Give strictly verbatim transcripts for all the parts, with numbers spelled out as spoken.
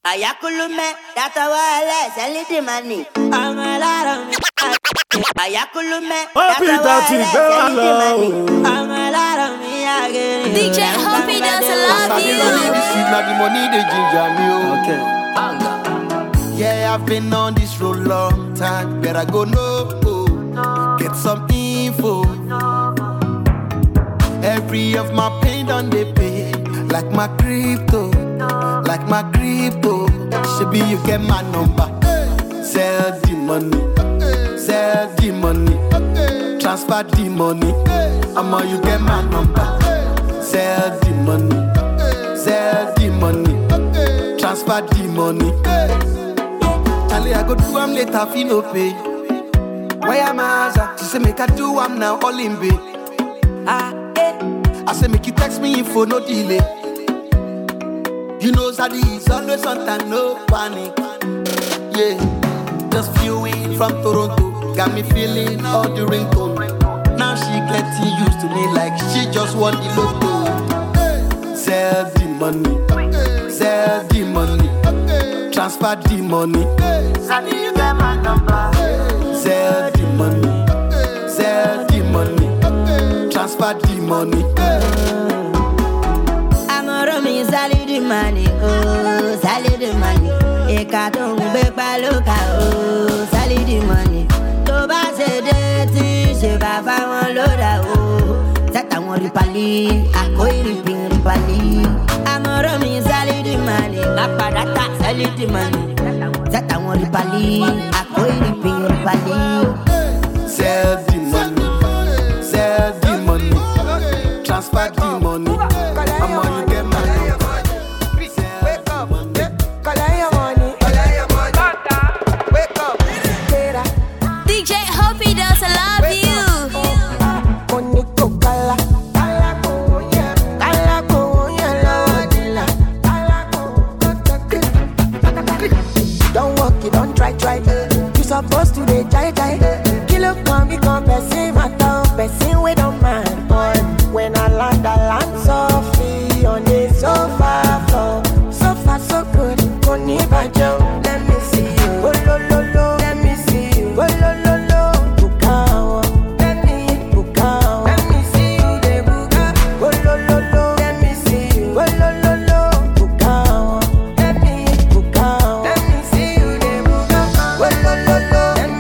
Ayakulume, that's a wale, sell it the money. I'm a lot of me. Ayakulume, that's a wale, sell it the money. I'm a lot of me again. D J Humpy does love you. Now the money they ginger me. Okay. Yeah, I've been on this road long time. Better go know, get some info. Every of my pain done they pay, like my crypto. Like my crypto, should you get my number. Sell the money, sell the money, transfer the money. I'ma you get my number. Sell the money, sell the money, transfer the money. Charlie, I go do am later, fi no pay. Why am I? She say make I do am now, all in bay. Ah, eh. I say make you text me info, no delay. You know Zaddy is always on time, no panic. Yeah, just flew in from Toronto, got me feeling all the ringtone. Now she getting used to me like she just won the lotto. Sell the money, sell the money, transfer the money. Zaddy, you get my number. Sell the money, sell the money, transfer the money. Sally the money, oh, Sally the money. Eka don't beg by loca, oh, Sally the money. To ba se de ti, se ba fa won loda, oh. Sata won ripali, akoi ripin ripali. Amoro mi Sally the money, napadata Sally the money. Sata won ripali, akoi ripin ripali. Sell the money, sell the money, transfer the money. I'm on you get my. Supposed to be jai jai. Kilo come become person matter, person we don't mind. Boy, when I land, I land softly on the sofa floor. So far so good, koni bajo. Let me see you, oh lo lo lo. Let me see you, oh lo lo lo. Bukawa, let me bukawa. Let me see you, de buka, oh lo lo lo. Let me see you, oh lo lo lo. Bukawa, let me bukawa. Let me see you, de buka, oh lo lo lo.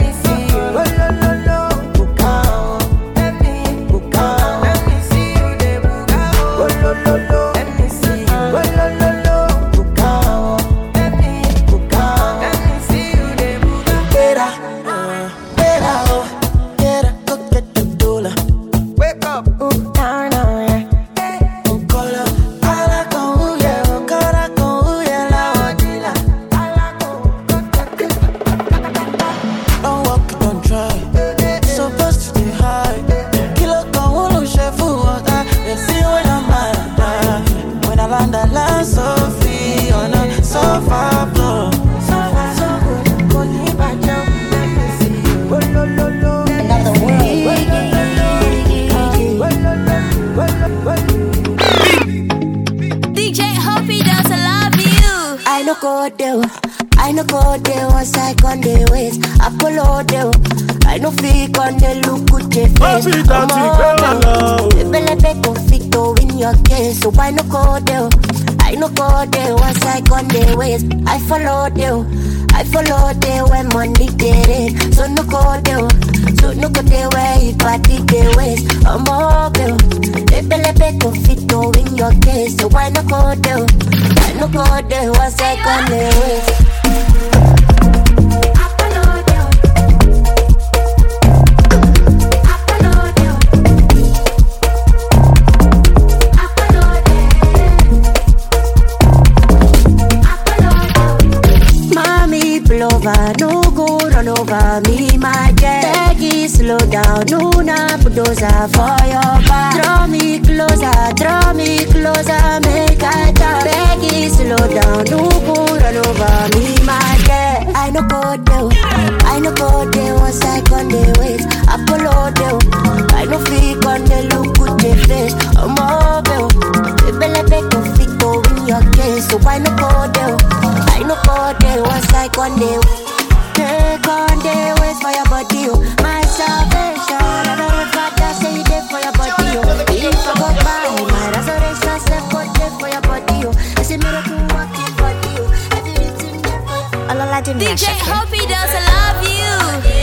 I no go there once I on the ways. Apollo there. I no fake on the look good the face. I'm on the belly conflicto in your case. So I no go there. I no go there once I on the ways. I follow there. I follow there when money get it. So no go there. So no go there where you party the ways. I'm on there. The belly conflicto in your case. So I no go there. I no go there once I on the ways. No go run over me, my jet. Peggy, slow down, no na bulldozer for your back. Draw me closer, draw me closer, make I talk. Peggy, slow down, no go run over me, my jet. I no go there, I no go there once I on the ways. Apollo there, I no fake on the look good the face. I'm over, the belly beg of fit go in your case, so I no go there, I no on the take on the ways for your body, oh. My salvation, I know if I just say it for your body, oh. If I go by, my resurrection step for day for your body, oh. It's a miracle walking body, oh. Everything there for you. All I do D J Hoppy does love you.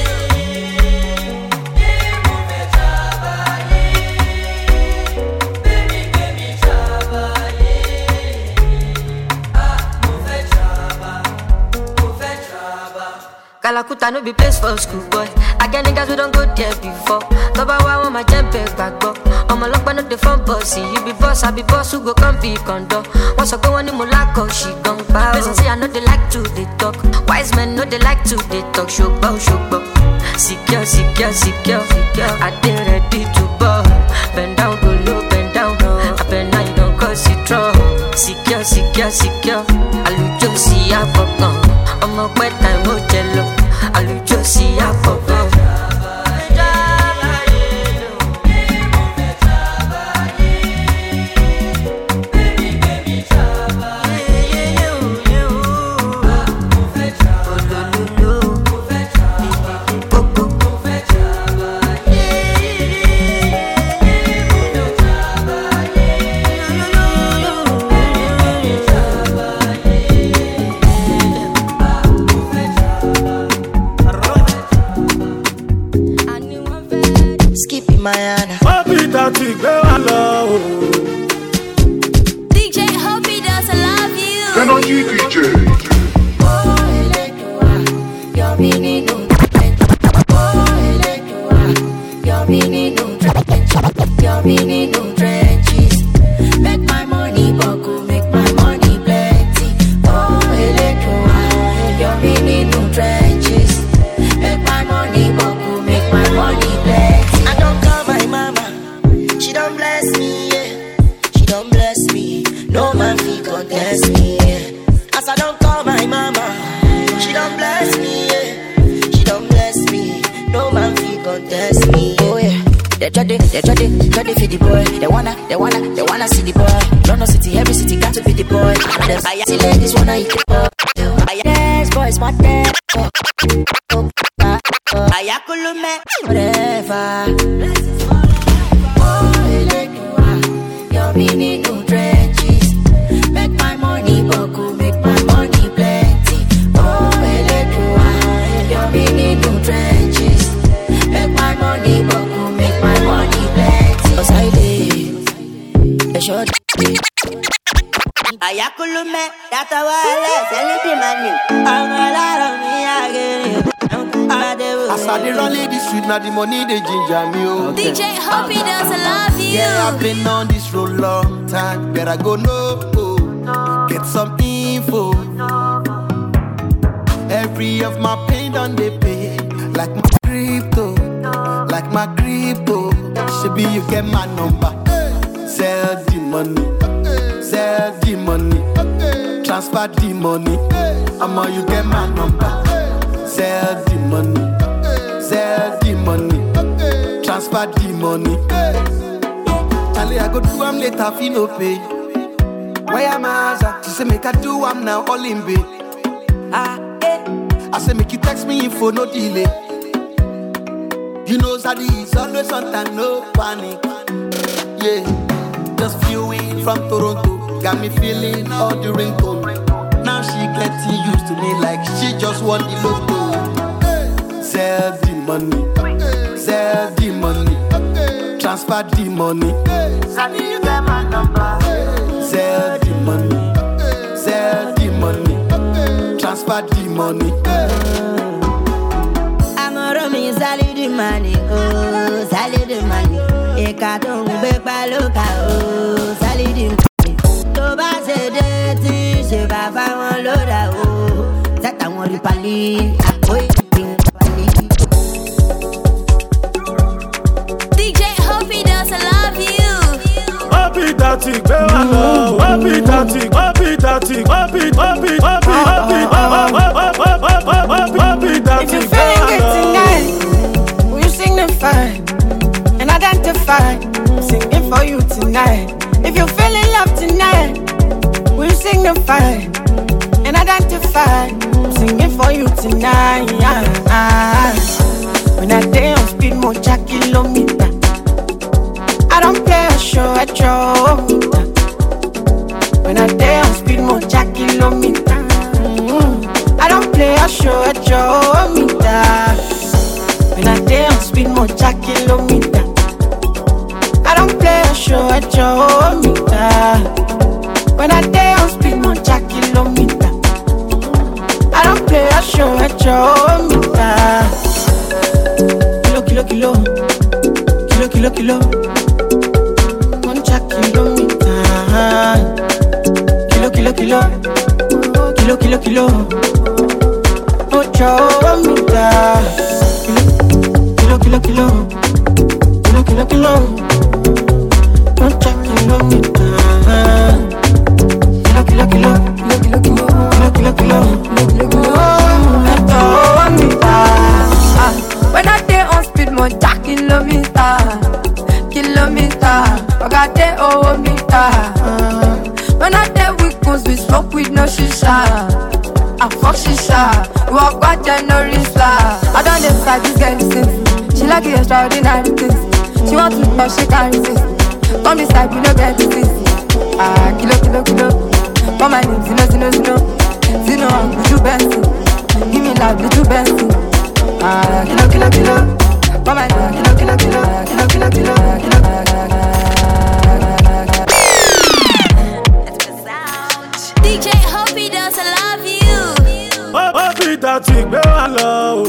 Kalakuta no be place for school boy. I get niggas we don't go there before. Toba wa want my jump back go. I'm a lock no the front bossy. You be boss, I be boss who go come be condo. Once I go on the mulako, she gon' bow. Person say I know they like to they talk. Wise men know they like to they talk. Show bow, show bow. Secure, secure, secure, secure. I did ready to ball. Bend down, go low, bend down. I bend now you don't cause it wrong. Secure, secure, secure. I look just see I fuck on. I'm a wet time, oh jello. I look just see I fuck on. Mayana. Hoppy Tati, girl, I love. D J Hoppy does love you. Energy D J. Oh, Electra, your mini no Oh, Electra, your mini no trenches. Your mini no trenches. Make my money buckle, make my money plenty. Oh, Electra, your mini no trenches. Make my money buckle, make my money plenty. She don't bless me, yeah. She don't bless me. No man fi contest me, yeah. As I don't call my mama, she don't bless me, yeah. She don't bless me. No man fi contest me, yeah. Oh yeah. They try to, they try to, try to feed the boy. They wanna, they wanna, they wanna see the boy. London City, every city got to be the boy. The fire, see ladies wanna eat the boy. Yes, boys, my dad. Ayakulume, whatever. Your mini no trenches. Make my money buckle, make my money plenty. Oh, Electra, your mini no trenches. Make my money buckle, make my money plenty. Cause I live a short day. Ayakulume, that's a wall, celebrity money. I'm a lot of me again. As I dey run the street, now the money they ginger me. Oh. D J Hoppy does love you. Yeah, I've been on this road long time. Better go know, oh. Get some info. Every of my pain done they pay. Like my crypto, like my crypto. Should be you get my number. Sell the money, sell the money, transfer the money. I'ma you get my number. Sell the money, sell the money, transfer the money. Charlie, I go do am later, fi no pay. Why am I? She say make I do am now, all in vain. Ah, eh. I say make you text me info, no delay. You know Zaddy is always on time, no panic. Yeah, just flew in from Toronto, got me feeling all the ringtone. Now she getting used to me like she just won the lotto. Sell the money, sell the money, transfer the money. Zaddy, you get my number. Sell the money, sell the money, transfer the money. I'm a Romy, Sally the money, oh, Sally the money. Eka don't be paloka, oh, Sally the money. To ba se de ti, se ba fa won loda, oh. Seta won ri pali, akoy pin pali. D J Hoppy does love you. Hoppy Tati, girl, I love. Hoppy Tati, Hoppy Tati, Hoppy, Hoppy, Hoppy, Hoppy, Hoppy, Hoppy Tati. If you're feeling good tonight, will you signify and identify? I'm singing for you tonight. If you're feeling love tonight, will you signify and identify? I'm singing for for you tonight. When I day on speed, more jack kilometer. I don't play a show at your meter. When I day on speed, more jack kilometer. Mm-hmm. I don't play a show at your meter. When I day on speed, more jack kilometer. I don't play a show at your meter. When I day on speed, more jack kilometer. I don't play a show at your meter. Kilo, kilo, kilo. Kilo, kilo, kilo. One jack kilometer. Kilo, kilo, kilo. Kilo, kilo, kilo. Ocho meter. Kilo, kilo, kilo. Kilo, kilo, kilo. One jack kilometer. Kilo, kilo, kilo. Kilo, kilo, kilo. Kilo, kilo, kilo. When I day on speed, more jack kilometer, kilometer. I got day over meter. When I day with goons, we smoke with no shisha. I fuck shisha. We walk back there, no risla. I don't decide this girl is since. She like the extraordinary things. She want to touch, she can't resist. Come beside, you no get this. Ah, kilo, kilo, kilo. For my name, Zino, Zino, Zino. Zino, I'm the best. Give me love, the best. Ah, kilo, kilo, kilo. For my name, kilo, kilo, kilo. Kilo, kilo, kilo. D J Hoppy does I love you. Hoppy that chick, baby, I love.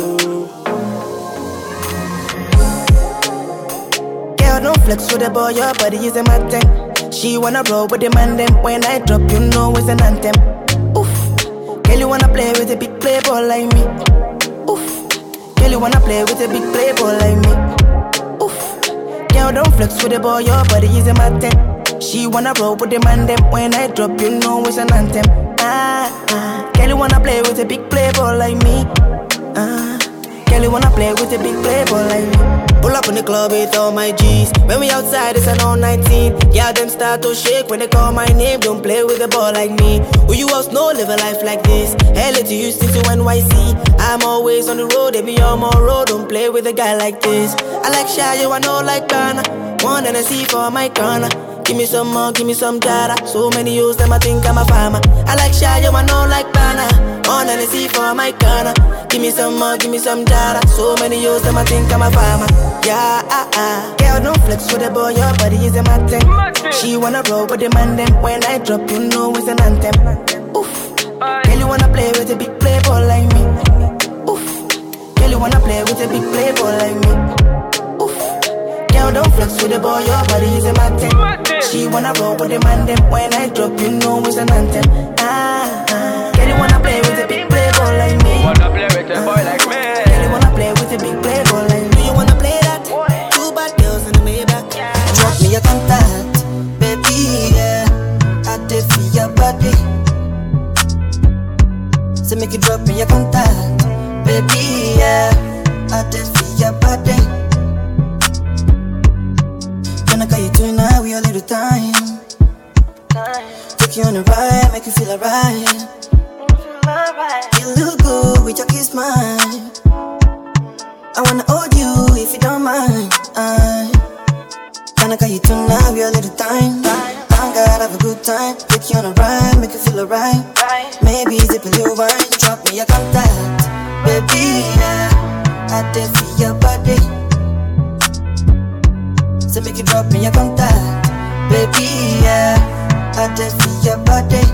Girl, don't flex with the boy, your body is a matten. She wanna roll with the man, them. When I drop, you know it's an anthem. Oof. Girl, you wanna play with a big playboy like me. Oof. Girl, you wanna play with a big playboy like me. Oof. Girl, don't flex with the boy, your body is a matten. She wanna roll with the man, them. When I drop, you know it's an anthem. Ah, ah. Girl, you wanna play with a big playboy like me. Ah. Girl, you wanna play with a big playboy like me. Pull up in the club with all my G's. When we outside, it's an all nineteen. Yeah, them start to shake when they call my name. Don't play with a ball like me. Who you else know live a life like this? L A to Houston to N Y C. I'm always on the road, they be on my road. Don't play with a guy like this. I like shy, you I know like Ghana. One and I see for my corner. Give me some more, give me some data. So many years, them I think I'm a farmer. I like shy, you I know like Ghana. One and I see for my corner. Give me some more, give me some data. So many years, them I think I'm a farmer. Yeah, ah, ah. Girl, don't flex with the boy, your body is a matten. She wanna roll with the man, them. When I drop, you know it's an anthem. Oof. Girl, you wanna play with a big playboy like me. Oof. Girl, you wanna play with a big playboy like me. Oof. Girl, don't flex with the boy, your body is a matten. She wanna roll with the man, them. When I drop, you know it's an anthem. Ah, ah. Girl, you wanna play with a big playboy like me. Wanna play with a boy like me. Girl, you wanna play with a big playboy like me. Do you wanna play that? Two bad girls in the Maybach. Drop me a contact, baby, yeah. I did for your body. So make you drop me a contact, baby, yeah. I did for your body. Gonna call you tonight, we a little time. Take you on a ride, make you feel alright. You look good with your kiss, mine. I wanna hold you if you don't mind. I gonna call you tonight, we a little time. I'm gonna have a good time. Take you on a ride, make you feel alright. Maybe zip a little wine, drop me a contact, baby, yeah. I did for your body. So make you drop me a contact, baby, yeah. I did for your body.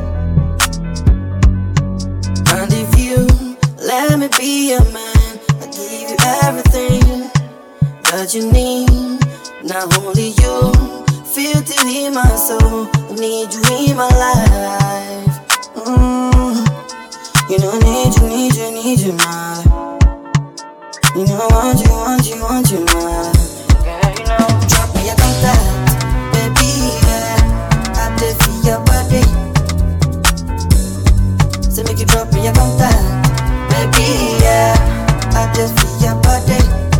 And if you let me be your man, I give you everything that you need. Not only you feel to in my soul, I need you in my life. Mm. You know I need you, need you, need you, my life. You know I want you, want you, want you, my life. Girl, you know. Drop me a contact, baby, yeah. I did for your body. So make you drop me a contact, baby, yeah. I did for your body.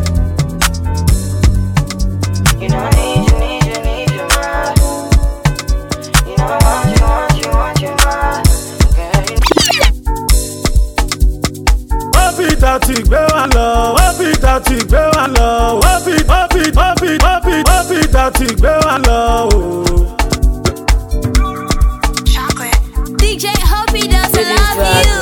You know I need you, need you, need you, my. You know I want you, want you, want you, my. Girl, you know. tàti gbé wa lọ. Wọ́n fi tàti gbé wa lọ. Wọ́n fi wọ́n fi wọ́n fi wọ́n fi wọ́n fi tàti gbé wa lọ. D J Hoppy does love you.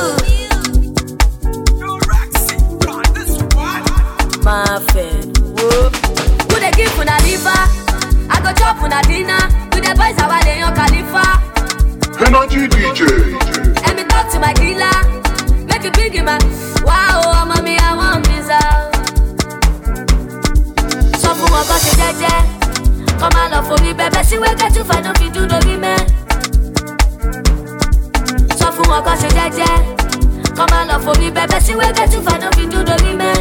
My friend, whoa. Who they give una liver? I go chop una dinner. With the boys I want on Khalifa. Energy D J. Let me talk to my dealer. Make it big man. Wow, oh, mommy, I want pizza. So for my boss, jeje. Come on, love for me, baby. See where get you find out if you do the women. So for my boss, jeje. Come on, love for me, baby. See where get you find out if you do the women.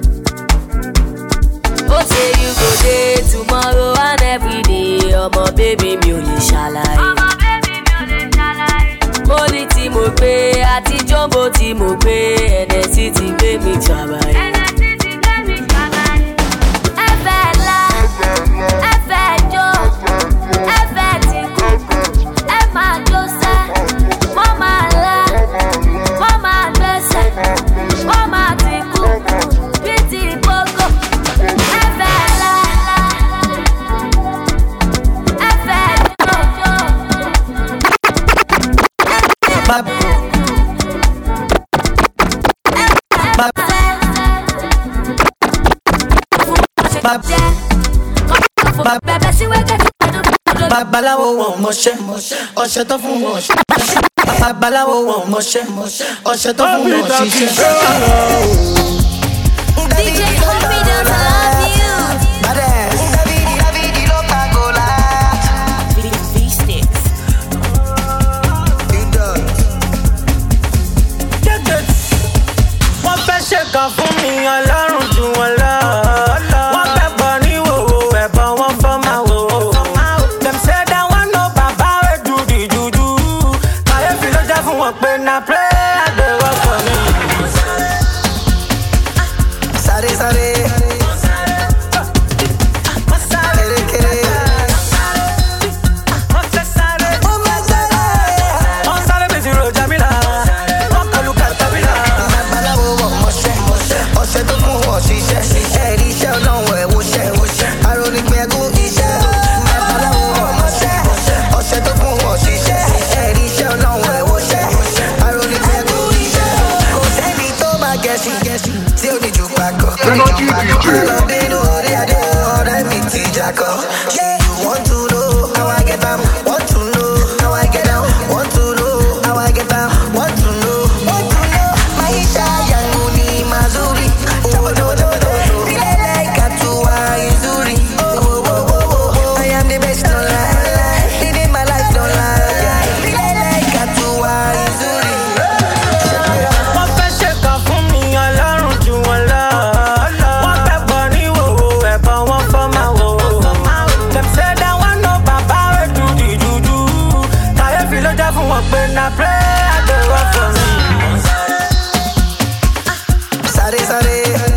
Oh, say you go day tomorrow and every day. Oh, my baby, me only shalai. Oh, my baby, me only shalai. Money tí mo gbé, àti jumbo tí mo gbé, N S C ti gbé mi trabai. N S C ti gbé mi trabai. Ẹ fẹ́ la, ẹ fẹ́ jó, ẹ fẹ́ ti kú, ẹ máa jó sẹ́, mo máa la, mo máa gbẹ́sẹ̀, mo máa ti kú, bí ti gbogbo. Babaláwo wọn mọṣẹ́, ọṣẹ tó fún wọn ṣiṣẹ́. Babaláwo wọn mọṣẹ́, ọṣẹ tó fún wọn ṣiṣẹ́. D J Hoppy does love you. Wọ́n fẹ́ ṣe kan fún mi, Ọlọ́run jù wọ́n lọ. Wọ́n fẹ́ bọ̀ ní wòwò, ẹ̀bọ̀n wọn fọ́ máa wò. Dem say that one no baba wey do the juju. Kàyéfì ló jẹ́ fún wọn pé na pray àgbẹ̀wò for me. Sáré sáré. Energy D J. Want to know how I get down? Want to know how I get down? Want to know how I get down? Want to know? Want to know? Maisha yangu ni mazuri. Oh no no no. Vile like atua izuri. Oh oh oh oh. I am the best no lie. Living my life no lie. Vile like atua izuri. Wọ́n fẹ́ ṣe kan fún mi, Ọlọ́run jù wọ́n lọ. Wọ́n fẹ́ bọ̀ ní wòwò, ẹ̀bọ̀n wọn fọ́ máa wò. Dem say that one no baba wey do the juju. Kàyéfì ló jẹ́ fún wọn pé na pray àgbẹ̀wò for me. Sáré sáré.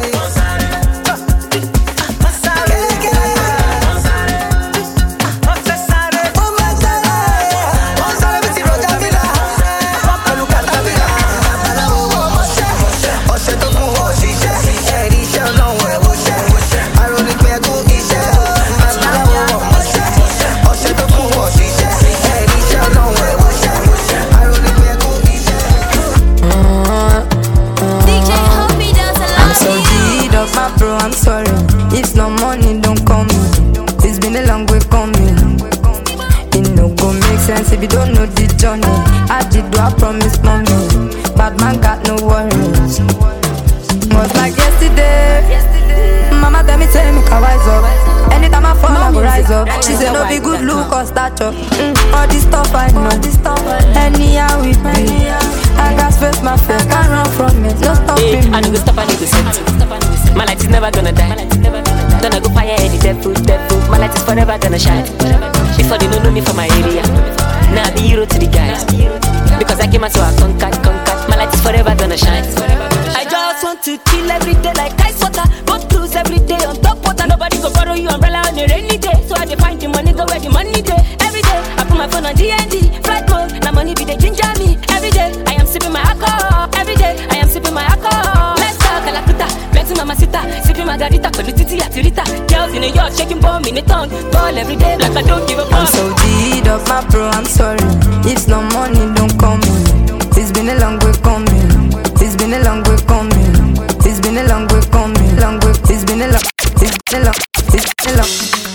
I'm sorry, if no money don't come. It's been a long way coming. It no go make sense if you don't know the journey. I did do I promise mommy, bad man got no worries. Was like yesterday, mama tell me tell me can rise up. Anytime I fall I go rise up. She said no be good look or stature. mm, All this stuff I know, anyhow it be. I got space my face, can't run from it. No stopping me. I know go stop, I need to set. My light is never gonna die. Gonna go fire any devil, devil. My light is forever gonna shine. Before they don't know me from my area, now I be hero to the guys. Because I came out so I conquered, conquered. My light is forever gonna shine. I just want to chill every day like ice water. Go cruise every day on top water. Nobody go borrow you umbrella on a rainy day. So I dey find the money, go where the money day. Every day I put my phone on D N D, flight mode. Now money be the ginger me. Every day I am sipping my alcohol. Every day I am sipping my alcohol. Let's talk. mamacita, sipping margarita, polititi atirita. Girls in New York shaking bomb in the tongue. Ball every day like I don't give a fuck. I'm so G'd up, my bro, I'm sorry. If no money, don't call me. It's been a long way coming. It's been a long way coming. It's been a long way coming. Long way. It's been a long. It's been a long. It's been a long.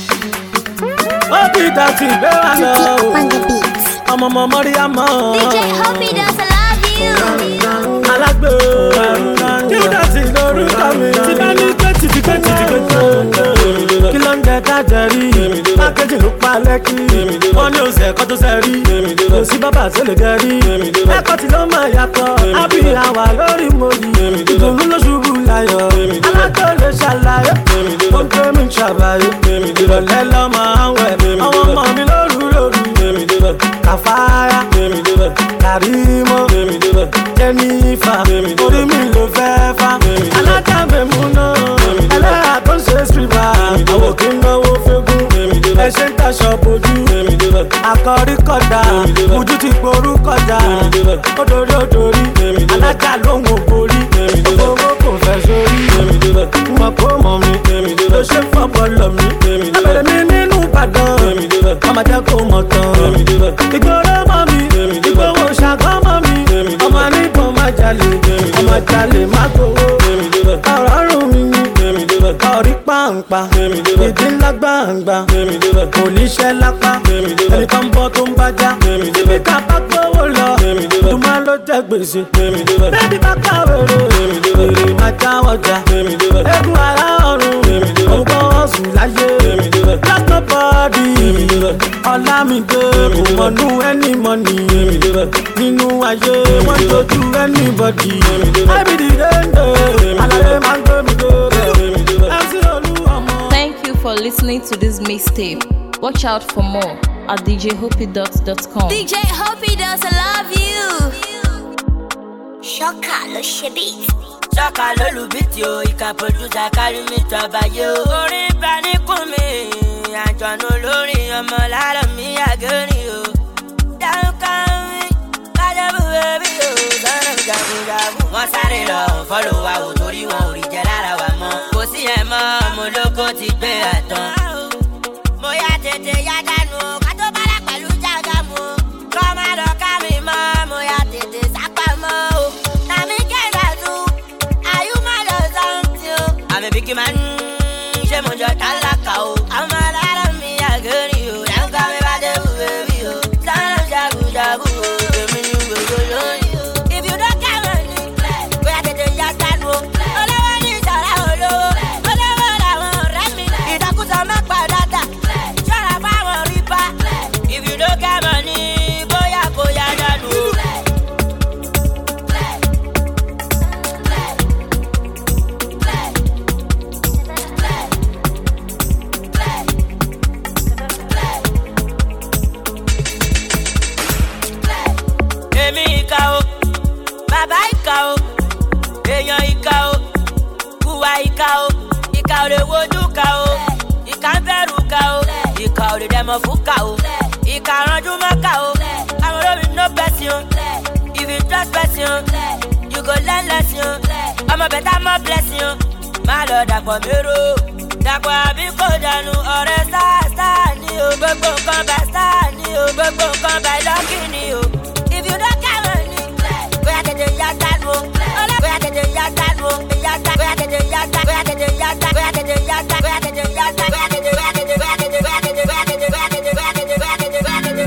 Happy Daddy, where I go? I'm a mama, I'm a D J Hoppy does I love you. I like the you dancing, no root coming. Tivani, twenty, twenty, twenty. Kilonge Kajari, packaging look paleki. One news, a cut to Sari. Go see Baba Selegari. I cut it on my yato. I be our lorry moji. You don't know Shubu Layo. I like the Shalayo. Don't come in Shabayo. You don't let Lama away. I want mommy, Lord. Kafaya, Karimo, Jennifer, orí mi ló fẹ́ fà. Alájàmbé múná, ẹlẹ́yà tó ń ṣe scriba. Àwọn kì í náwó fẹ́gùn, ẹ ṣe ń taṣọ bojú. Akọrí kọjá, ojú ti porú kọjá. Odori odori, alájà ló ń wò borí. Owó kò fẹ́ sórí. Mọ̀ kó mọ̀ mi, ló ṣe fọ́ bọ́ọ̀lù mi. Abẹ̀rẹ̀ mi nínú Ìbàdàn, ọmọ jẹ́ kó mọ̀ tán. Ìgboro mọ́ mi, ìgboro ṣàgọ́ mọ́ mi. Ọmọ níbọn máa jalè, ọmọ jalè má gbowó. Ọ̀rọ̀ rùn mi ni, ọ̀rí pàǹpà. Ìdí ńlá gbàǹgbà, oníṣẹ́ lápá. Ẹni kan bọ́ tó ń bájá. Ibi ká bá gbówó lọ, ìdúmọ̀ ló jẹ́ gbèsè. Bébí bá kàwé ro, èrè máa já ọjà. Egun ara ọ̀run, òun kọ́ ọ̀sùn láyé. Black nobody, Ọlámídé kò mọ̀nú any money. Nínú ayé wọ́n tójú anybody. I be the end, àlàyé máa ń gbé mi dé. M C Olúọmọ. Thank you for listening to this mixtape. Watch out for more at d j hoppy dot com. D J Hoppy does I love you. Ṣọ́kà ló ṣe beat. Ṣọ́kà ló lu beat yo, ìka producer kárí mi tọ́bayé o. Orin bá ní kún mi, àjọ̀nù lórí ọmọ lára mi àgẹ́rì o. Dáhùn ká mi, kájọ́bù bẹ́bí o. Sọ́nà jagunjagun, wọ́n sáré lọ fọ́lọ̀ wa ò torí wọn ò rí jẹ lára wa mọ́. Kò sí ẹ̀ mọ́, mo lóko ti gbé àtàn. Mo yá tètè yá dànù, ká tó bá dà pẹ̀lú jágàmù. Kọ́ má lọ ká mi mọ́, mo yá tètè sápá mọ́ o. Nàmí kẹ́ńdà tún, àyù má lọ sọ́ǹtì o. Àmì bíkí máa ń ṣe mo jọ tálákà o. Àmọ́ lára mi àgẹ́rì o. Dáhùn ká mi bá dé bù bébí o. Sọ́nà jagunjagun o. Èmi ni gbogbo lóyún o. If you don't care money, go yá tètè yá dànù o. Olówó ní ìṣọ̀rá olówó. Olówó làwọn ọ̀rẹ́ mi. Ìtakùsọ̀ má padà tà. Ṣọ́ra fáwọn rí bá. If you don't care money, bóyá kò yá dànù o. Èmi ìkà o, bàbá ìkà o, èèyàn ìkà o, kùwà ìkà o, ìkà ò lè wojú kà o, ìkà ń bẹ̀rù kà o, ìkà ò lè dẹ̀mọ̀ fún kà o, ìkà ránjú mọ́ kà o, àwọn olómi no person, if you trust person, you go learn lesson, ọmọ bẹ̀tà mọ́ blessing, má lọ dàpọ̀ mérò, dàpọ̀ àbí kò dànù ọ̀rẹ́ sáà sáà ni o, gbogbo nǹkan bá sáà ni o, gbogbo nǹkan bá lọ́kì ni o. If you don't care money, go ahead and yard that one. Go ahead and yard that one. Yard that. Go ahead and yard that. Go ahead and yard that. Go ahead and yard that. Go ahead and yard that. Go ahead and yard that. Go ahead and yard that. Go ahead and yard that. Go ahead and yard that. Go ahead and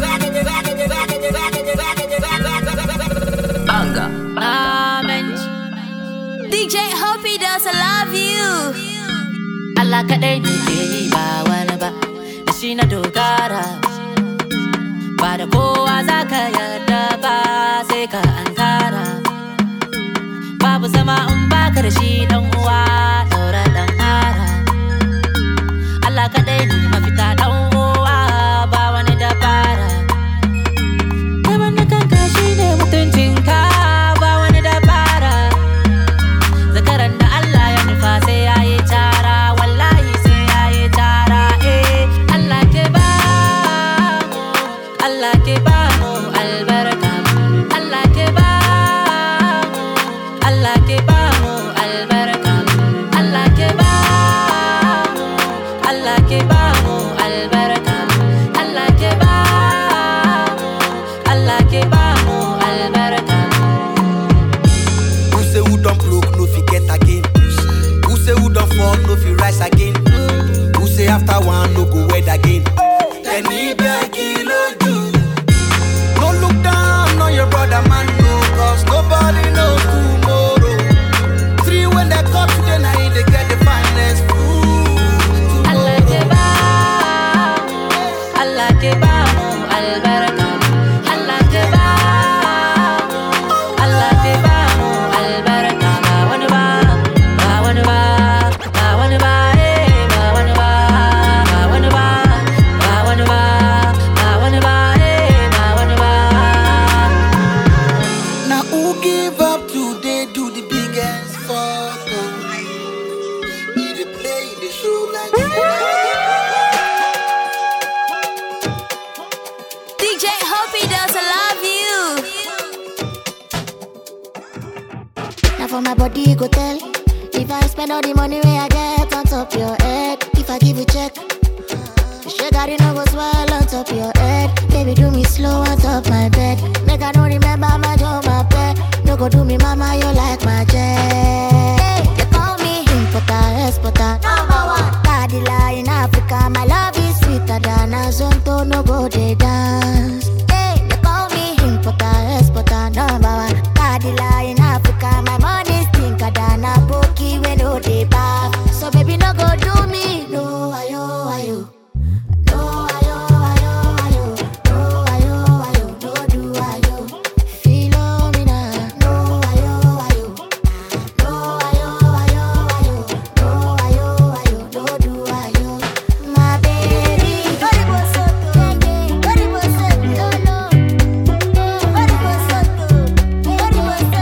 yard that. Banga. Amen. D J Hoppy does I love you. Allah kaɗai ne ke yi ba wani ba, da shi na dogara. Ba da kowa za ka yarda ba sai ka ankara. Babu zama in baka da shi dan uwa daura dan mara. Allah kaɗai ne mafita dan uwa ba wani dabara. Daban da kanka shi ne mutuncinka ba wani dabara. Zakaran da Allah ya nufa sai ya yi tara, wallahi sai ya yi tara. Eh, Allah ke ba Allah ke ba mu albarka, Allah ke fall, no fi rise again. Who say after one, no go wed again. Any begging, no do. No look down on your brother, man, no, cause nobody knows tomorrow. Three when they cut today, now they get the finest food. Allah Deba, Allah Deba, Albaraka. Allah Deba, Allah Deba, Albaraka. Bawanaba, Bawanaba, Bawanaba, eh, Bawanaba, Bawanaba, Bawanaba, Bawanaba, eh, Bawanaba. Now who give up today do the biggest fuck up? He dey play the show like D J Hoppy does I love you. Now for my body go tell. If I spend all the money where I get on top your head, if I give you check, you sure that it no go swell on top your head. Baby do me slow on top my bed. Make I don't remember my job, my pet. No go do me mama, you like my jet. Hey, they call me importer, exporter, number one. Cadillac in Africa, my love is sweeter than a zonto, no go they dance. Hey, they call me importer, exporter, number one. Cadillac in Africa, my money stinker than a bookie when no they bath. So baby no go do me, no ayo ayo. No ayo ayo ayo. No ayo ayo, no do ayo. Philomena, no ayo ayo. No ayo ayo ayo. No ayo ayo, no do ayo. My baby, Oribo Soto, Oribo Soto, no no. Oribo Soto, Oribo Soto,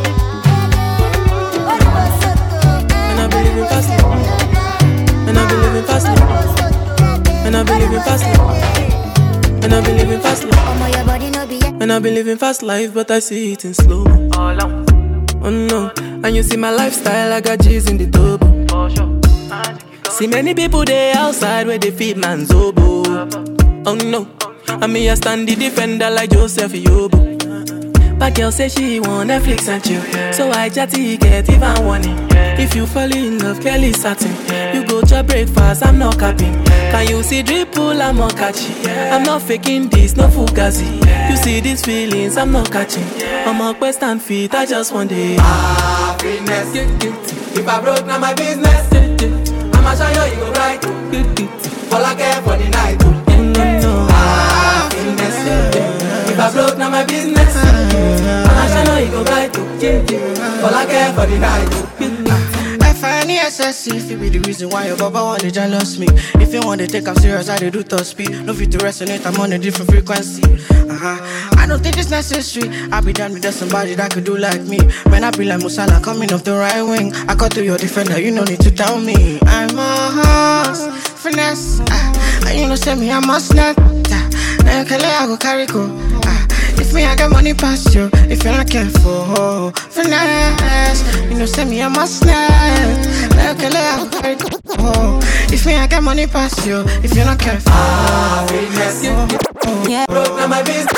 Oribo Soto. And I believe in fast life. And I believe in fast life. And I believe in fast life. And I believe in fast life. Omo, your body no be And I believe in fast life, but I see it in slow. Oh no, and you see my lifestyle, I got G's in the double. See many people there outside where they feed man's oboe. Oh no, and me I stand the defender like Joseph Yobo. But girl say she want Netflix and chill, so I chatty get even warning. If you fall in love, Kelly satin. You go to breakfast, I'm not capping. Can you see dripple, I'm not catching. I'm not faking this, no fugazi. You see these feelings, I'm not catching. I'm a quest and feet, I just want it. happiness. If I broke, now my business. I'ma show you, you go right. All I care for the night. Happiness. If I broke, now my business. I'ma show you, you go right. All I care for the night. F I N E S S C, if it be the reason why your baba want to jealous me. If you want to take I'm serious, I do top speed. No fit to resonate, I'm on a different frequency. Uh-huh. I don't think it's necessary. I be done with that somebody that could do like me. Man, I be like Musala coming off the right wing. I got to your defender, you no need to tell me. I'm a horse, finesse. Uh, and you know, say me, I'm a snap. Now you can let I go carry go. Uh, If me, I got money past you. If you're not careful, finesse. You know, send me a must snap. Like a love, oh. If me, I got money past you. If you're not careful, ah, finesse. Yeah, broke now my business.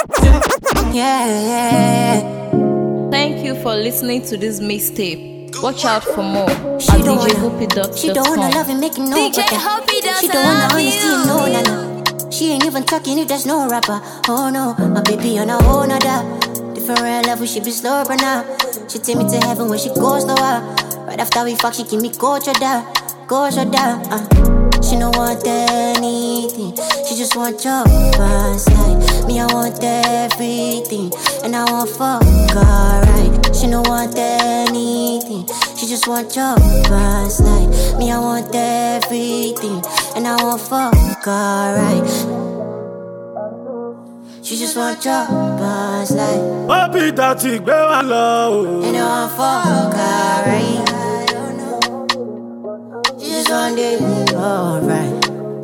Yeah. Thank you for listening to this mixtape. Watch out for more She at don't D J wanna- Hoppy dot com. She don't wanna love and make him know D J but that- Hoppy does She don't wanna love honesty, you. no, no, no. She ain't even talking if there's no rapper. Oh no, my baby on a whole nother different level, she be slow right now. She take me to heaven when she goes lower. Right after we fuck, she give me culture down, culture down. Uh. She don't want anything, she just want your past life. Me, I want everything, and I want fuck her right. She don't want anything, she just want your past life. Me, I want everything, and I want fuck her right. She just want your past life. Happy that you go alone. And I want fuck her right. She just want it alright.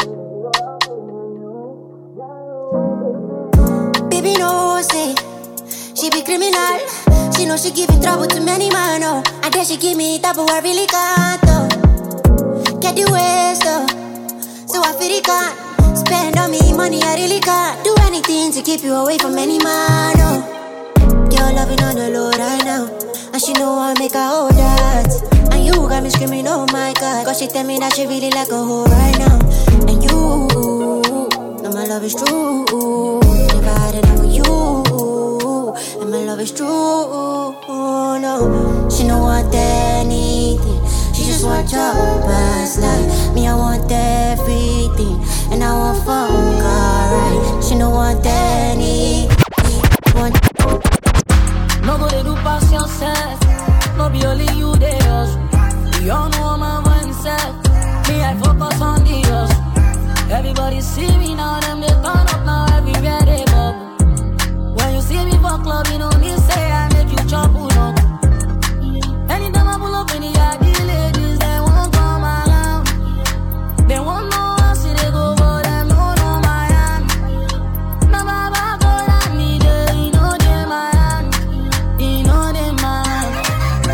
Baby no say she be criminal. She know she giving trouble to many man, oh. And then she give me that, but I really can't, oh. Get the waste, oh. So I feel it can't spend on me money, I really can't do anything to keep you away from any man, oh. Girl loving on the low right now, and she know I make her hold that. And you got me screaming, oh my God. Cause she tell me that she really like a hoe right now. And you, know my love is true. Never had it with you. And my love is true, no. She don't want anything. She just want your past life. Me, I want everything. And I want fuck, alright. She don't want anything. Want no go dey do pass yourself. No be only you dey hustle. We all know my mindset. Me, I focus on the hustle. Everybody see me now, them they turn up now. Everywhere they bubble. When you see me for club, you know me say I make you chop pull up. Anytime I pull up in the yard, the ladies they won't come around. They won't know how see they go, but them don't know my hand. My baba go down me there, you know they my hand. You know they my hand.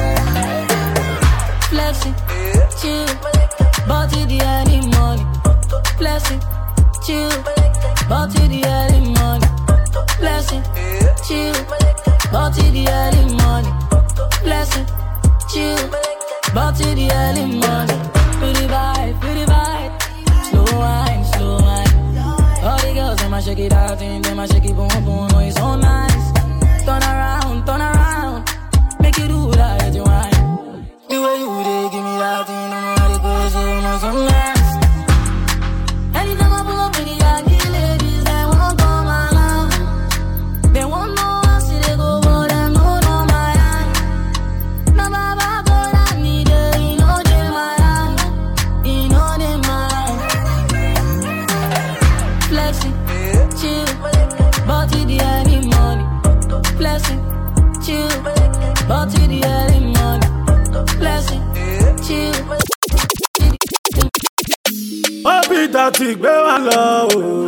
Flexing, chill, body the early morning. Flexing, chill, body the early morning. Flexing, chill, body the early morning. Flexing, chill, body the early morning. Pretty vibe, pretty vibe. Slow wine, slow wine. All the girls, them a shake it out, and them a shake it boom boom. Oh, it's so nice. Turn around, turn around. Make you do that, you wine. The way you dey, give me that thing, you know how it goes, so you know so nice. Anytime I pull up in the yard, the ladies, they won't come around. They won't know how see they go, but them don't know my hand. My baba go down me there, you know they my hand. You know they my hand. Flexing, chill, body the early morning. Flexing, chill, body the early morning. Flexing, chill. Ó bí dọ̀tí gbé wá lọ o.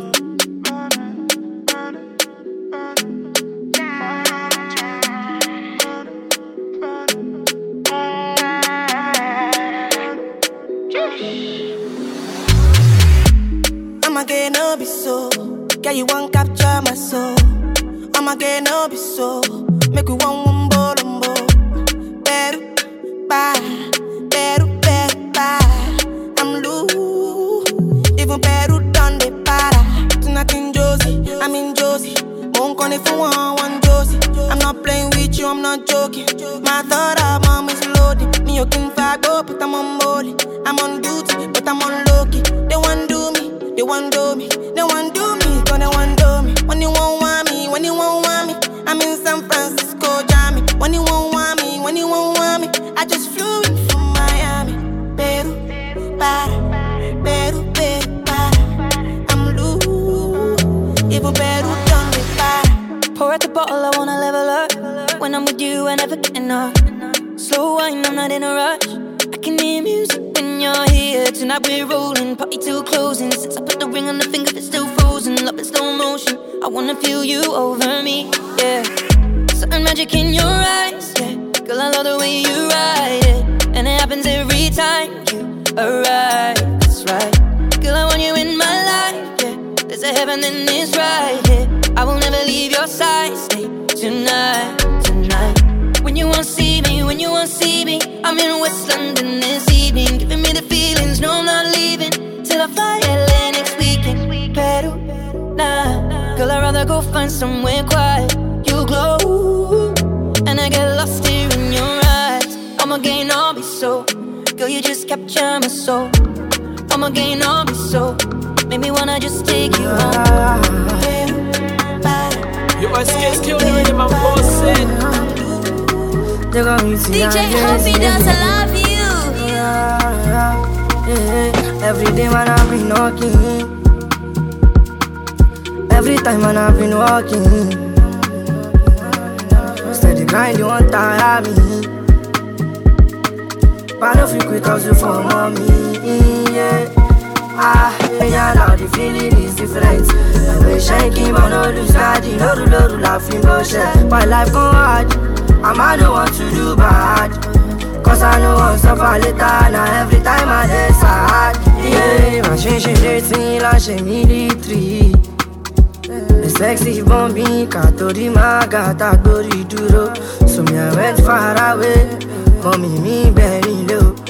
I'ma get no be so. Girl, you won't capture my soul. I'ma get no be so. Make we one one bo lumbo. Better, bye. Better, better, bye. I'm loose. Even better done the para. Tonight in Josie, I'm in Josie. Won't call if you want one Josie. I'm not playing with you, I'm not joking. My thought of mom is loaded. Me, you can fag up, but I'm on molly. I'm on duty, but I'm on low key. They want do me. They want do me, they want do me, cause they want do me. When you won't want me, when you won't want me, I'm in San Francisco, Jammy. When you won't want me, when you won't want me, I just flew in from Miami. Peru, para, Peru, Peru, para. I'm loose, even Peru done me para. Pour out the bottle, I wanna level up. When I'm with you, I never get enough. Slow wine, I'm not in a rush. I can hear music when you're here. Tonight we're rolling, party till closing. Since I put the ring on the finger, it's still frozen. Love in slow motion, I wanna feel you over me, yeah. Certain magic in your eyes, yeah. Girl, I love the way you ride it. And it happens every time you arrive, that's right. Girl, I want you in my life, yeah. There's a heaven and it's right here, yeah. I will never leave your side, stay tonight, tonight. When you won't see me, when you won't see me, I'm in West London this evening, giving me the feelings, no I'm not leaving, till I fly L A next weekend. Peru, nah, girl I'd rather go find somewhere quiet. You glow, and I get lost here in your eyes. I'ma gain all be so, girl you just capture my soul. I'ma gain all be so, make me wanna just take you home. Peru, Yo, S K's killing me in my boss set. D J Hoppy does I love you. Yeah, yeah, yeah. Every day man I've been knocking. Every time man I've been walking. Steady grind, you won't tire me. But if you quit cause you for mommy, yeah. Ah, yeah, now the feeling is different. I wish I came on all this daddy. No, no, no, laughing bullshit. My life go hard. I'm I don't want to do bad, cause I know I'll suffer later. Now every time I decide, yeah, my change dating like she military. The sexy bombing, katori magata dori duro. So me I went far away, mommy me very low.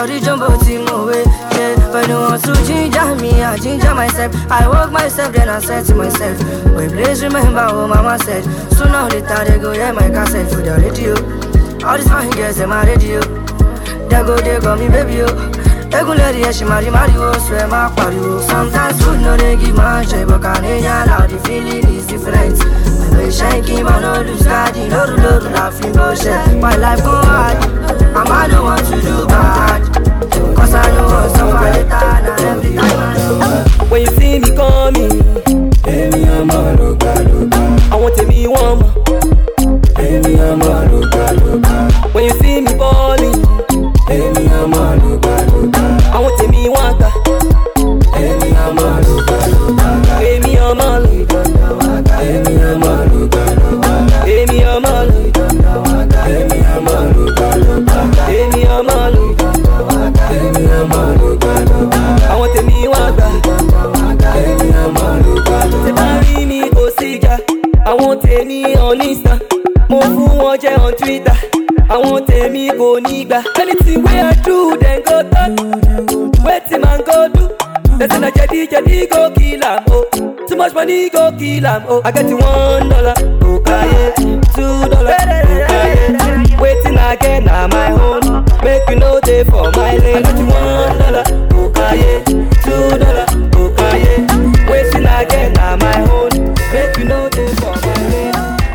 the jumbo team away. Yeah, when you want to ginger me, I ginger myself. I walk myself, then I said to myself, well, please remember what mama said. Sooner or later they go hear my cassette for the radio. All these fine girls in my radio. They go, they call me baby, yo. They go let the she marry, marry, oh, swear my party, oh. Sometimes food no they give my shape, but can't allow the feeling is different. I know shaking, man, no lose God, you know, the Lord, laughing, bullshit. My life go hard, and I don't want to do bad. Cause I know what's so far later, and every time I know. When you see me coming, baby, I'm a loca, loca. I want to be one more. Baby, I'm a loca, loca. When you see me balling, baby, I'm a loca, loca. I want to be one guy. Baby, I'm a loca, loca. Baby, I'm a loca, loca. Baby, I'm a loca, loca. Baby, I'm a loca, loca. Baby, I'm a loca, loca. Baby, I'm a loca, loca. Baby, I'm a loca, loca. I want to be one guy. Baby, I'm a loca, loca. Say marry me, go see ya. I want to be on Insta. Mo fún wọn jẹ́ on Twitter. Àwọn tèmi kò ní gbà. Anything wey I do, dem go talk. Wetin man go do? They say na jedi jedi go kill am o. Too much money go kill am o. I get one dollar, go kaye. Two dollar, go kaye. Wetin I get na my own. Make you no dey for my lane. I get one dollar, go kaye. Two dollar, go kaye. Wetin I get na my own. Make you no dey for my lane.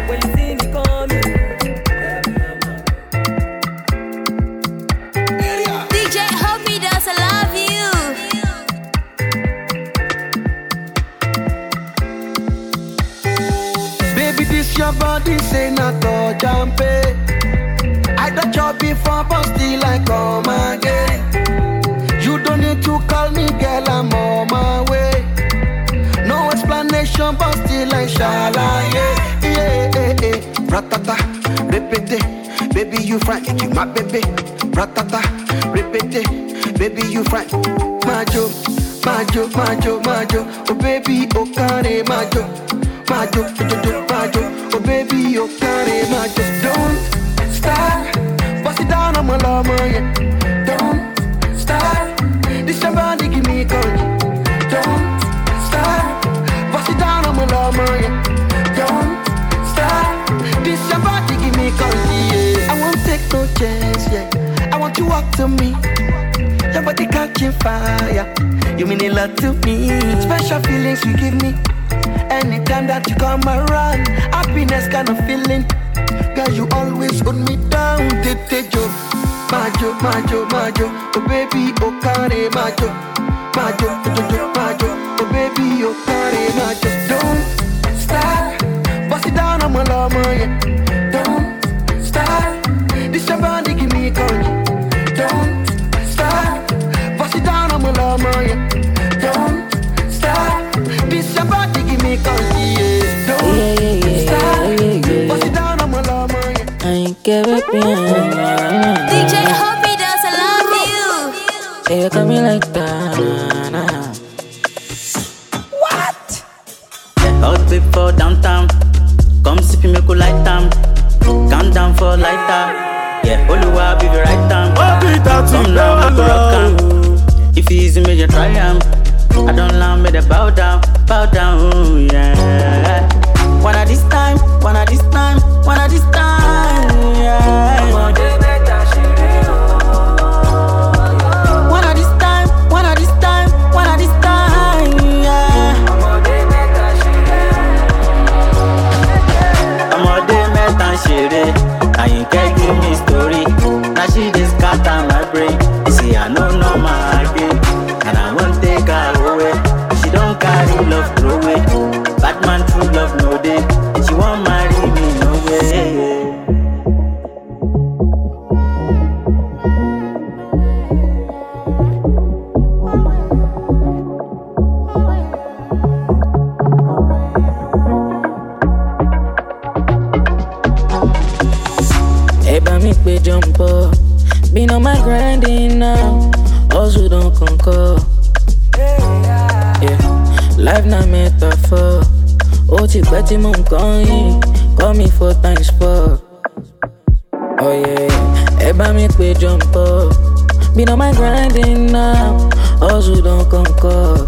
Your body say not to jump it. I don't chop before, but still I come again. You don't need to call me, girl, I'm on my way. No explanation, but still I shall I, yeah, yeah, yeah, yeah. Ratata, repeat it, baby you fine, you my baby. Ratata, repeat it, baby you fine. Majo, majo, majo, majo, oh baby, oh kare majo. Majo, majo, majo, oh baby, oh carry majo. Don't stop, bust it down on my llama, yeah. Don't stop, this your body give me courage. Don't stop, bust it down on my llama, yeah. Don't stop, this your body give me courage, yeah. I won't take no chance, yeah. I want you walk to me, your body catching fire. You mean a lot to me, special feelings you give me. Anytime that you come around, happiness kind of feeling. Girl, you always hold me down. Tete jo, majo, majo, majo. Oh baby, oh kare majo, majo, majo, majo. Oh baby, oh kare majo. Don't stop, bust it down on my llama, yeah. Don't stop, this your body give me courage. Don't stop, bust it down on my llama, yeah. Don't stop, this your body give me courage, yeah. Don't yeah, yeah, yeah, stop, yeah, yeah, yeah. Bust it down on my llama, yeah. I ain't give up, yeah. D J Hoppy does I love you. Yeah, you got me like that, nah, nah. What? Yeah, out before downtown. Come sip me go light time. Count down for lighter. Yeah, Oluwa be the right time. Come now, I go rock am. If easy, me you try am. I don't land me the bow down, bow down, ooh, yeah. One at this time, one at this time, one at this time, yeah. One at this time, one at this time, one at this time, yeah. I'm all day met and shitty. Now you can't give me story. Now she just got on my brain. See, I know no my again. And I won't take her away. She don't carry love through away. Bad man true love no day. She won't marry me no way. Eba mi pe jump up. Been on my grinding now. Also don't conquer. Yeah, life na metaphor. Oh, ti pẹ́ tí mò ń kọrin. Call me four times four. Oh yeah, ẹ bá mi pé jump up. Been on my grinding now, also don't conquer.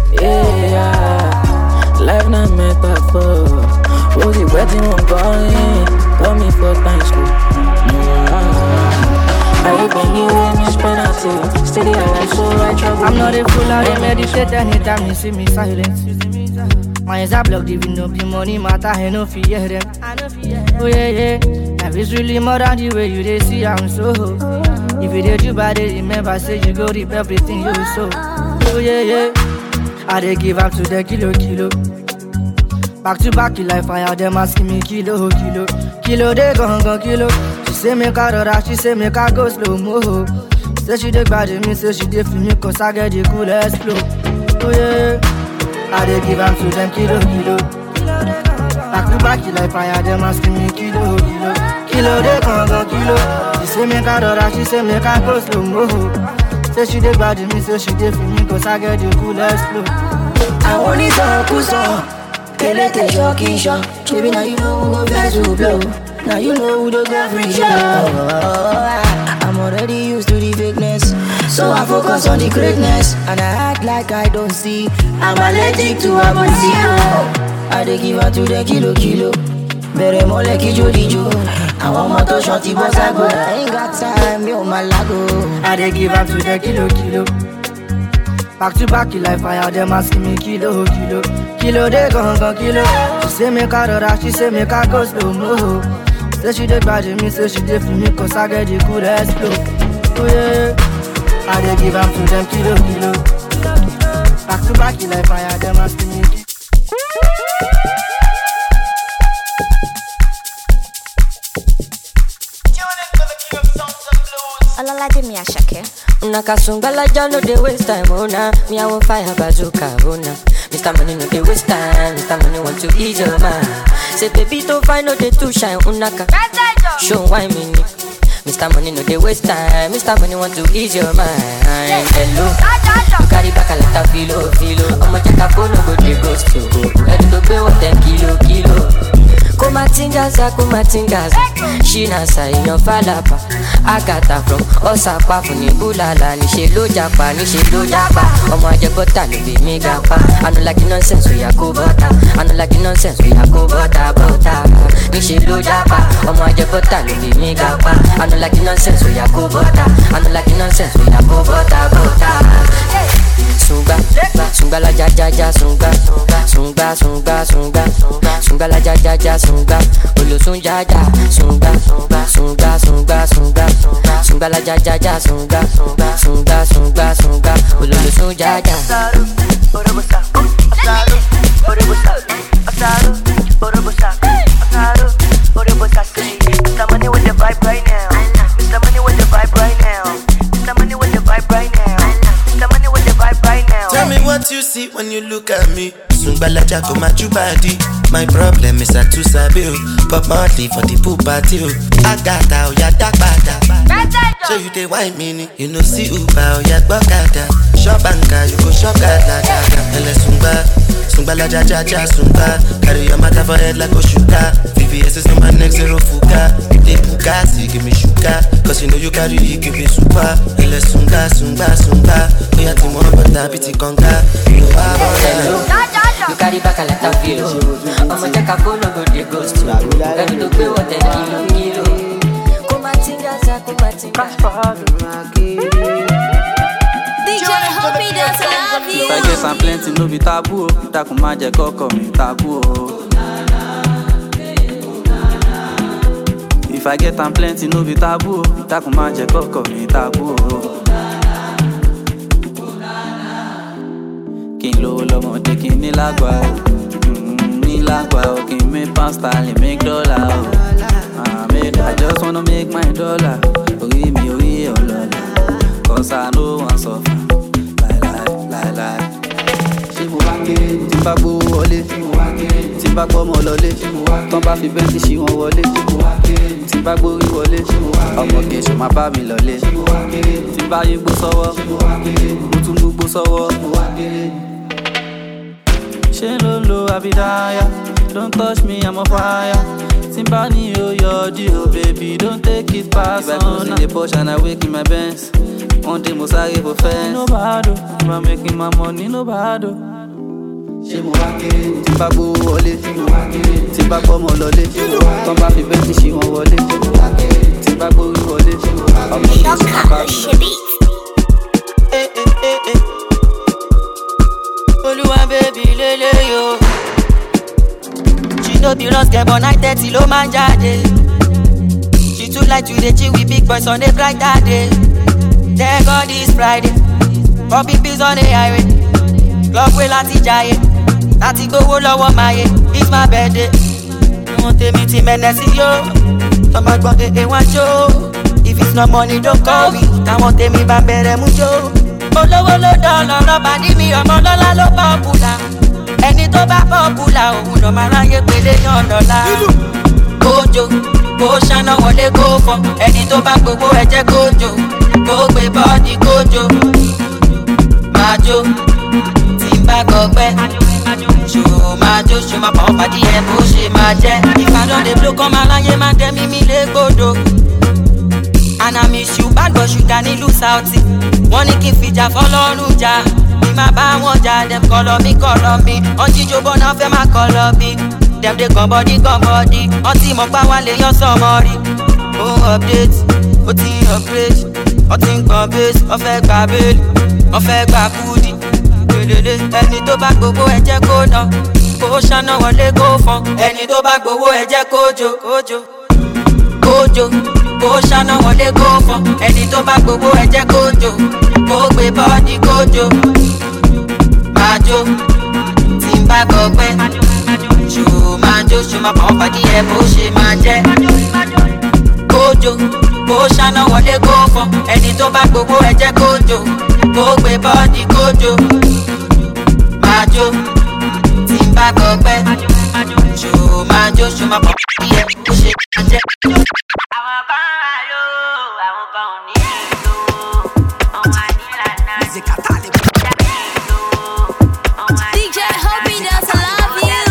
Yeah, life not metaphor. Oh, the wedding won't go in. Call me for times school. I been you in this penalty. Steady alive, so I trouble. I'm not a fool, I meditate anytime you see me silent. My eyes are blocked, even though the money matter, I no fear them. Oh yeah, yeah. Life is really more than the way you they see I'm so. If you did you bad, remember say you go reap everything you sow. Oh yeah, yeah. I they give up to the kilo, kilo. Back to back, like fire, them asking me kilo, kilo. Kilo, they gon' go kilo. She say make her rora, she say make her go slow mo. Say she dey bad me, say she dey feel me, cause I get the coolest flow. Oh yeah, I dey give up to them kilo, kilo. Back to back, like fire, them asking me kilo, kilo. Kilo, they gon' go kilo. She say make her rora, she say make her go slow mo. Say she dey bad me, say she dey feel me, cause I get the coolest flow. I want it all, cause Kele te shocky shot. Baby, now you know who go best to blow. Now you know who the go free show. I'm already used to the fakeness, so I focus on the greatness. And I act like I don't see. I'm allergic to zero. I dey give her to the kilo kilo. Bere mo le ki jo di jo. I want more to shorty boss I go. I ain't got time, yo malago. I dey give her to the kilo kilo. Back to back, like fire, them asking me kilo, kilo. Kilo, they gon' go kilo. She say make her rora, she say make her go slow mo. Say she dey bad me, say she dey feel me, cause I get the coolest flow. Oh yeah, I dey give up to them kilo, kilo. Back to back, like fire, them asking me kilo. Olala de mi ashake. Una kasungala ja no dey waste time, oh nah. Me I want fire bazooka, oh nah. Mister Money no dey waste time, Mister Money want to ease your mind. Say baby to find no dey too shine, unaka. Show why me ni. Mister Money no dey waste time, Mister Money want to ease your mind. Hello, you carry back a lot of filo, filo. I'ma check a phone, no go dey ghost you. Ready to pay what ten kilo, kilo. Kumatingaza, kumatingaza. She nasa inyo falapa. Agata from Osapa funi bulala. Ni she lo japa, ni she lo japa. Omo aje bota lo be me gapa. I no like the nonsense we ya go bota. I no like the nonsense we ya go bota bota. Ni she lo japa. Omo aje bota lo be me gapa. I no like the nonsense we ya go bota. I no like the nonsense we ya go bota bota. Sunga, sunga la ja ja ja sunga, sunga sunga sunga, sunga la ja ja ja sunga, olo sunga ja sunga, sunga sunga sunga, sunga la ja ja ja sunga, sunga sunga sunga, olo sunga ja. Mister Money with the vibe right now. Mister Money with the vibe right now. Mister Money with the vibe right now. Mister Money with the vibe right now. Tell me what you see when you look at me. Sungbala Jaco Machubadi. My problem is I too sabi o. But monthly for the pool party o. Agata o ya dakbada. So you dey wine me, you know see Uber o ya gbokada. Shop banka you go shop gada gada. Ele sungba, sungbala ja ja ja sungba. Carry your matter for head like Oshuka. V V S is on my neck zero fuka. They Bugatti give me sugar, cause you know you carry it give me super. Ele sunga sunga sunga. Oya ti mo bata biti konga. You know you carry back a lot of filo. I'ma check a phone, no go dey ghost you. Ready to pay what ten kilo kilo. Kumatingaza, kumatingaza. D J Hoppy does love you. If I get some plenty, no be taboo. Taku maje koko mi taboo. If I get some plenty, no be taboo. Taku maje koko mi taboo. Kí n lówó lọ́mọdé kí n ní lágbà o, ní lágbà o, kí n make pound sterling make dollar o. I just wanna make my dollar, orí mi orí ọlọ́lá, cause I no wan suffer, láìláì láìláì. Ṣé mo wá ké tí n bá gbówó wọlé, tí n bá gbọ́mọ lọlé, tán bá fi bẹ́ńtì ṣí wọn wọlé, tí n bá gbórí wọlé, ọmọ kejì máa bá mi lọlé, tí n bá yé gbó sọ́wọ́, mo tún mú gbó sọ́wọ́. She don't know I be dire. Don't touch me, I'm on fire. Timbani, oh, your deal, baby. Don't take it past on. If I in the Porsche and I wake in my Benz, One day mo sáré for fence. No bad o, if I'm making my money, no bad o. Ṣé mo wá kéré ni? Tí bá gbówó wọlé, tí bá gbọ́mọ lọlé, tán bá fi bẹ́ẹ̀tì ṣí wọn wọlé. Tí bá gbórí wọlé, ọmọ mi sì máa bá mi. Olúwa baby lele yo. She no be lost girl but nine thirty ló máa ń jáde. She too like to dey chill with big boys on a brighter day. Thank God it's Friday. Popping pills on the highway. Club way láti jayé. Láti gbówó lọ́wọ́ máyé. It's my birthday. Mo tèmi ti mẹ́nẹ̀ sí yó. Tọ́mọ gbọ́n èè wá jó. If it's not money don't call me. Táwọn tèmi bá bẹ̀rẹ̀ mú jó. Olówó ló dọ̀lọ́ rọ́bà ní mi ọmọ lọ́lá ló pọ́pùlà. Ẹni tó bá pọ́pùlà òun lọ máa ráyè pélé yàn lọ́la. Kójó, kó ṣáná wọlé kó fọ. Ẹni tó bá gbogbo ẹ̀jẹ̀ kójó. Kó gbé bọ́ọ̀dì kójó. Máa jó, tí n bá gọgbẹ́. Ṣò máa jó, ṣò máa pàwọ́ pàdé ẹ̀ bó ṣe máa jẹ́. Ìbàdàn lè blow kọ́ máa láyé máa dẹ́ mímí lé gbòdo. And I miss you bad but you dání lù sáùtì. Wọ́n ní kí n fìjà fọlọ́run jà. Bí máa bá wọn jà, dem kọ̀lọ̀ mi kọ̀lọ̀ mi. Ọtí jòbó náà fẹ́ máa kọ̀lọ̀ bí. Dem dey gan body gan body. Ọtí mọ̀ pa wá lè yan sọmọ rí. Ó update, ó ti upgrade. Ọtí ń gbọ̀n base, wọ́n fẹ́ gba bẹ́ẹ̀lì. Wọ́n fẹ́ gba kúdì. Lélele ẹni tó bá gbowó ẹ jẹ́ kó ná. Kó ṣáná wọlé kó fọ́n. Ẹni tó bá gbowó ẹ jẹ́ kó jó. Kójó, kójó. Kó ṣáná wọlé kó fọ́n. Ẹni tó bá gbowó ẹ jẹ́ kó jó. Kó gbé bọ́ọ̀dì kó jó. Máa jó, tí n bá gọgbẹ́. Ṣò máa jó, ṣò máa pàwọ́ pàdé ẹ̀ bó ṣe máa jẹ́. Kójó, kó ṣáná wọlé kó fọ́n. Ẹni tó bá gbowó ẹ jẹ́ kó jó. Kó gbé bọ́ọ̀dì kó jó. Máa jó, tí n bá gọgbẹ́. Ṣò máa jó, ṣò máa pàwọ́ pàdé ẹ̀ bó ṣe máa jẹ́. Àwọn kan wà ló, àwọn kan ò ní ìlú. Ọmọ ànílànà. D J Hobby does love you.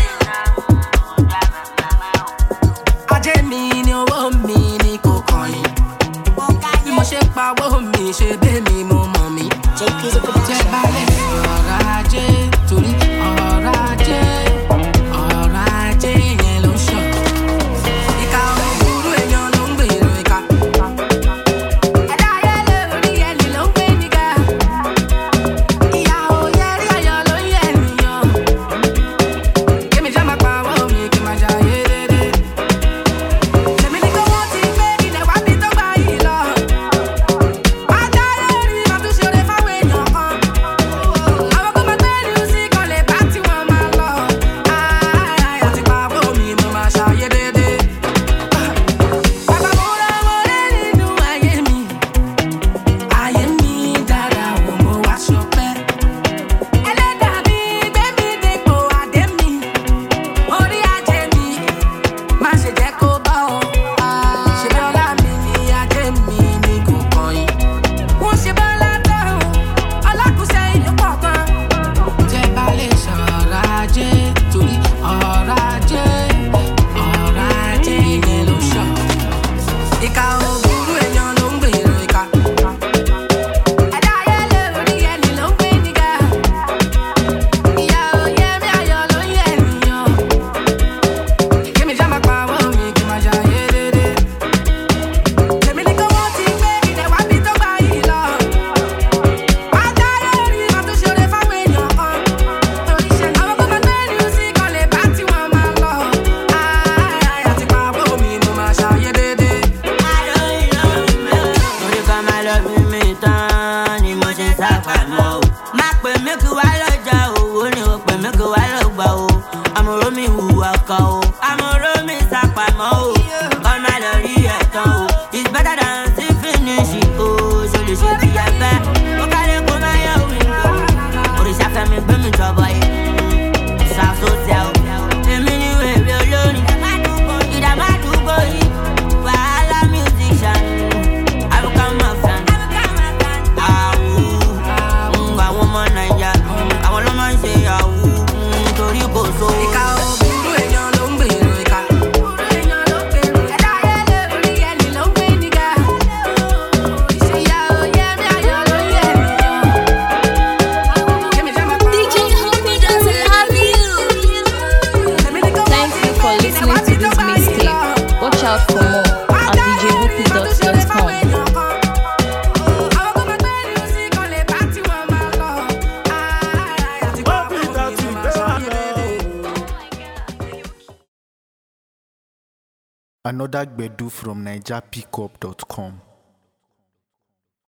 Ajé mi ni owó mi ni kò kọ̀yìn. Bí mo ṣe pawó mi ṣe bẹ́ẹ̀ mi mo mọ̀ mi. Jẹ́ balẹ̀ ọ̀rọ̀ ajé torí ọ̀rọ̀ ajé ọ̀rọ̀ ajé yẹn ló ń ṣọ̀. Ìka òwúrú èèyàn ló ń gbèrò ìka. Ẹ̀dá ayé lórí ẹni ló ń gbé nígà. Ìyá òye rí ayọ̀ ló ń yẹ ènìyàn. Kémi já máa pawó mi kí n máa jayé dédé. Èmi ní kó wọ́n ti gbé ilẹ̀ wá bí tó gbà yìí lọ. Ajá lórí máa tún ṣeré fáwọn èèyàn kan. Àwọn kò máa gbé ní sí kan lè bá tí wọ́n máa lọ. Àti pawó mi mo máa ṣayé dédé. Bàbá mo ra wọlé nínú ayé mi. Ayé mi dára wò mo wá ṣọpẹ́. Ẹlẹ́dàá mi gbé mi dépò adé mi. Orí ajé mi má ṣe jẹ́ kó bá ọ. Ṣebí ọlá mi ni ajé mi ni kò kọ̀yìn. Wọ́n ṣe bá látọ̀ ọlákùsẹ̀ ìlú kọ̀ọ̀kan. Jẹ́ bá lè sọ̀rọ̀ ajé torí ọ̀rọ̀ ajé ọ̀rọ̀ ajé yẹn ló ṣọ̀. Ìka òwúrú èèyàn ló ń gbèrò ìka. Ẹ̀dá ayé lórí ẹni ló ń gbé nígà. Ìyá òye rí ayọ̀ ló ń yẹ ènìyàn. Kémi já máa pawó mi kí n máa jayé dédé. Èmi ní kó wọ́n ti gbé ilẹ̀ wá bí tó gbà yìí lọ. Ajá lórí máa tún ṣeré fáwọn èèyàn kan. Àwọn kò máa gbé ní sí kan lè bá tí wọ́n máa lọ. Àti pawó mi mo máa ṣayé dédé. Orí kan máa lọ bí mi tán ni mo ṣe sápamọ́ o. Má pè mí kí wá lọ́jà owó ni o pè mí kí wá lọ́gbà o. Àmọ̀ró mi hùwà kan o. Àmọ̀ró mi sápamọ́ o. Kọ́ máa lọ rí ẹ̀tàn o. It's better than to finish it o. Ṣo lè ṣe bí ẹgbẹ́? Ó kálẹ̀ kó máa yẹ wíńdò. Òrìṣà fẹ́mi gbé mi jọ̀bọ̀ yìí. Ṣàṣọṣẹ́ o. Èmi ni wèrè olórin. Ìdààmú àdúgbò yìí. Wàhálà musician. Àbúkà máa fẹ́. Àwù. Àwọn ọmọ Nàìjíríà. Àwọn ló máa ń ṣe àwù. Torí kò sówó. Ìka òwúrú èèyàn ló ń gbèrò ìka. Ẹ̀dá ayé lórí ẹni ló ń gbé nígà. Ìyá òye rí Another Gbedu from Niger Pickup dot com.